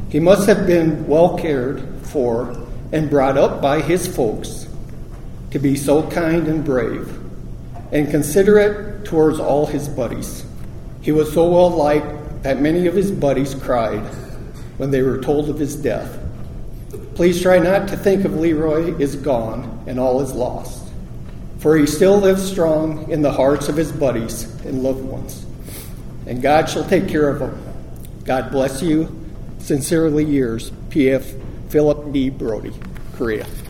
He must have been well cared for and brought up by his folks to be so kind and brave and considerate towards all his buddies. He was so well liked that many of his buddies cried when they were told of his death. Please try not to think of Leroy is gone and all is lost, for he still lives strong in the hearts of his buddies and loved ones, and God shall take care of him. God bless you. Sincerely yours, P.F. Philip D. Brody, Korea.